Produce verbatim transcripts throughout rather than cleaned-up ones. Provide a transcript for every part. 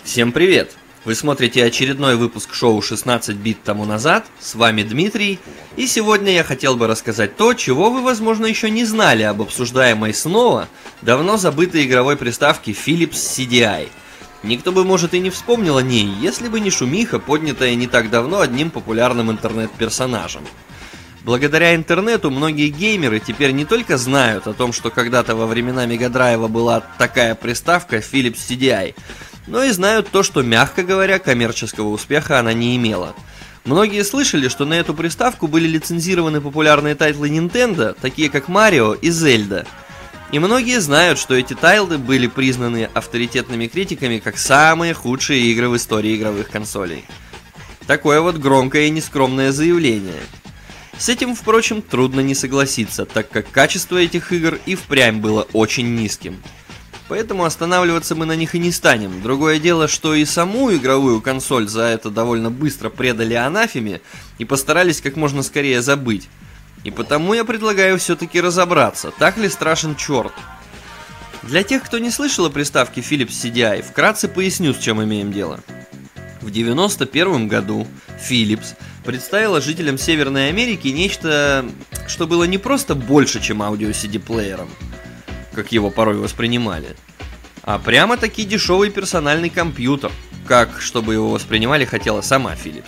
Всем привет! Вы смотрите очередной выпуск шоу шестнадцать бит тому назад, с вами Дмитрий, и сегодня я хотел бы рассказать то, чего вы, возможно, еще не знали об обсуждаемой снова давно забытой игровой приставке Philips си ди ай. Никто бы, может, и не вспомнил о ней, если бы не шумиха, поднятая не так давно одним популярным интернет-персонажем. Благодаря интернету многие геймеры теперь не только знают о том, что когда-то во времена Мегадрайва была такая приставка Philips си ди ай, но и знают то, что, мягко говоря, коммерческого успеха она не имела. Многие слышали, что на эту приставку были лицензированы популярные тайтлы Nintendo, такие как Марио и Зельда. И многие знают, что эти тайтлы были признаны авторитетными критиками как самые худшие игры в истории игровых консолей. Такое вот громкое и нескромное заявление. С этим, впрочем, трудно не согласиться, так как качество этих игр и впрямь было очень низким. Поэтому останавливаться мы на них и не станем. Другое дело, что и саму игровую консоль за это довольно быстро предали анафеме и постарались как можно скорее забыть. И потому я предлагаю все-таки разобраться, так ли страшен черт. Для тех, кто не слышал о приставке Philips си ди ай, вкратце поясню, с чем имеем дело. В девяносто первом году Philips представила жителям Северной Америки нечто, что было не просто больше, чем аудио-си ди-плеером, как его порой воспринимали, а прямо-таки дешевый персональный компьютер, как, чтобы его воспринимали, хотела сама Philips.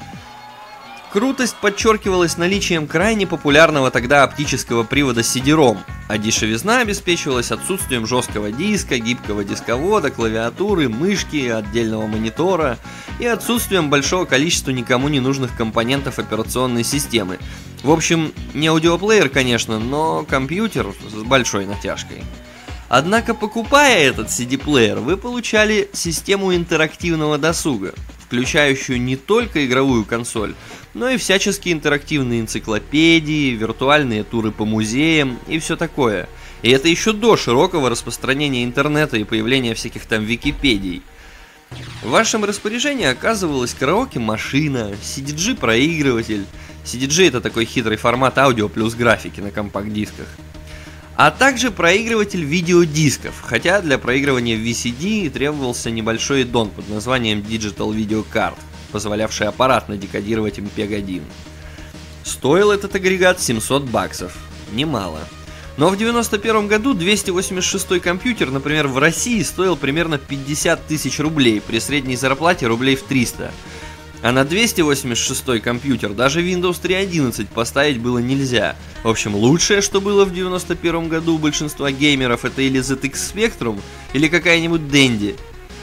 Крутость подчеркивалась наличием крайне популярного тогда оптического привода си ди-ром, а дешевизна обеспечивалась отсутствием жесткого диска, гибкого дисковода, клавиатуры, мышки, отдельного монитора и отсутствием большого количества никому не нужных компонентов операционной системы. В общем, не аудиоплеер, конечно, но компьютер с большой натяжкой. Однако, покупая этот си ди-плеер, вы получали систему интерактивного досуга, включающую не только игровую консоль, но и всяческие интерактивные энциклопедии, виртуальные туры по музеям и все такое. И это еще до широкого распространения интернета и появления всяких там википедий. В вашем распоряжении оказывалась караоке-машина, си ди джи-проигрыватель. си ди джи — это такой хитрый формат аудио плюс графики на компакт-дисках. А также проигрыватель видеодисков, хотя для проигрывания в ви си ди требовался небольшой эддон под названием Digital Video Card, позволявший аппаратно декодировать эм пи один. Стоил этот агрегат семьсот баксов. Немало. Но в девяносто первом году двести восемьдесят шестой компьютер, например, в России стоил примерно пятьдесят тысяч рублей при средней зарплате рублей в триста. А на двести восемьдесят шестой компьютер даже Windows три точка одиннадцать поставить было нельзя. В общем, лучшее, что было в девяносто первом году у большинства геймеров, это или зет икс Spectrum, или какая-нибудь Dendy.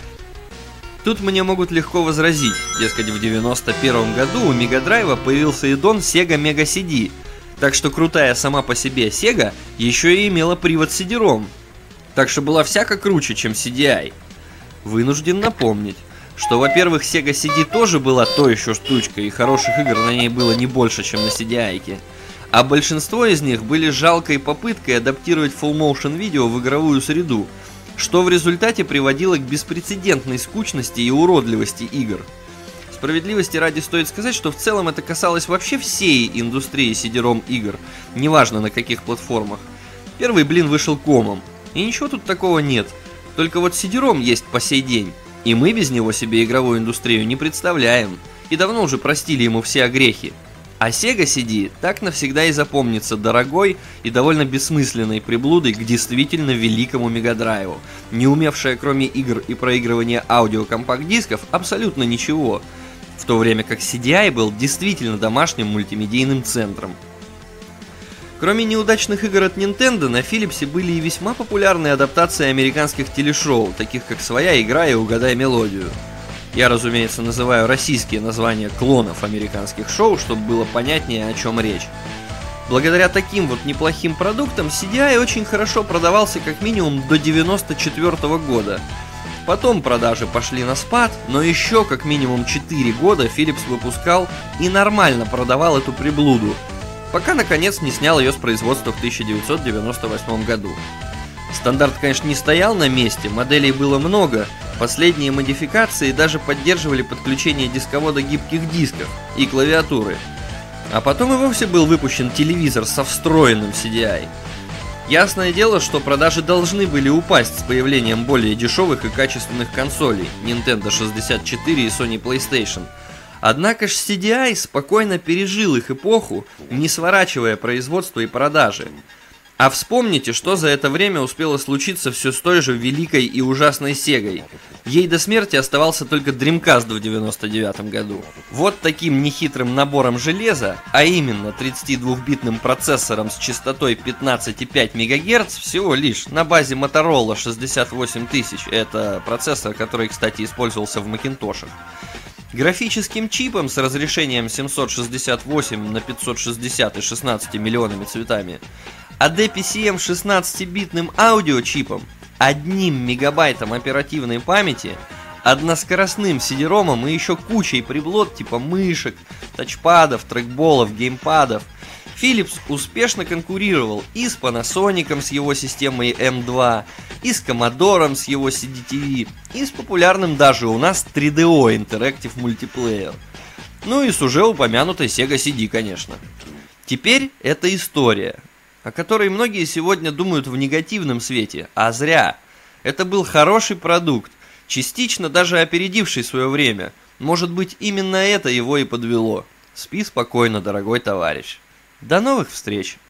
Тут мне могут легко возразить, дескать, в девяносто первом году у Мегадрайва появился эддон Sega Mega си ди, так что крутая сама по себе Sega еще и имела привод си ди-ром, так что была всяко круче, чем си ди ай. Вынужден напомнить, что, во-первых, Sega си ди тоже была то еще штучка, и хороших игр на ней было не больше, чем на си ди ай-ке, а большинство из них были жалкой попыткой адаптировать Full Motion видео в игровую среду, что в результате приводило к беспрецедентной скучности и уродливости игр. Справедливости ради стоит сказать, что в целом это касалось вообще всей индустрии си ди-ром игр, неважно на каких платформах. Первый блин вышел комом, и ничего тут такого нет, только вот си ди-ром есть по сей день, и мы без него себе игровую индустрию не представляем, и давно уже простили ему все огрехи. А Sega си ди так навсегда и запомнится дорогой и довольно бессмысленной приблудой к действительно великому Мегадрайву, не умевшая кроме игр и проигрывания аудио компакт-дисков абсолютно ничего, в то время как си ди ай был действительно домашним мультимедийным центром. Кроме неудачных игр от Nintendo, на Philips были и весьма популярные адаптации американских телешоу, таких как «Своя игра» и «Угадай мелодию». Я, разумеется, называю российские названия клонов американских шоу, чтобы было понятнее, о чем речь. Благодаря таким вот неплохим продуктам си ди ай очень хорошо продавался как минимум до девяносто четвёртого года. Потом продажи пошли на спад, но еще как минимум четыре года Philips выпускал и нормально продавал эту приблуду, пока наконец не снял ее с производства в тысяча девятьсот девяносто восьмом году. Стандарт, конечно, не стоял на месте, моделей было много, последние модификации даже поддерживали подключение дисковода гибких дисков и клавиатуры. А потом и вовсе был выпущен телевизор со встроенным си ди ай. Ясное дело, что продажи должны были упасть с появлением более дешевых и качественных консолей Nintendo шестьдесят четыре и Sony PlayStation. Однако ж си ди ай спокойно пережил их эпоху, не сворачивая производство и продажи. А вспомните, что за это время успело случиться все с той же великой и ужасной Сегой. Ей до смерти оставался только Dreamcast в девяносто девятом году. Вот таким нехитрым набором железа, а именно тридцатидвухбитным процессором с частотой пятнадцать и пять мегагерц, всего лишь на базе Motorola шестьдесят восемь тысяч, это процессор, который, кстати, использовался в Макинтошах, графическим чипом с разрешением семьсот шестьдесят восемь на пятьсот шестьдесят и шестнадцатью миллионами цветами, а ди пи си эм шестнадцатибитным аудиочипом, одним мегабайтом оперативной памяти, односкоростным си ди-ромом и еще кучей приблуд типа мышек, тачпадов, трекболов, геймпадов, Philips успешно конкурировал и с Panasonic с его системой эм два, и с Commodore с его си ди ти ви, и с популярным даже у нас три ди о Interactive Multiplayer. Ну и с уже упомянутой Sega си ди, конечно. Теперь это история, о которой многие сегодня думают в негативном свете, а зря. Это был хороший продукт, частично даже опередивший свое время. Может быть, именно это его и подвело. Спи спокойно, дорогой товарищ. До новых встреч!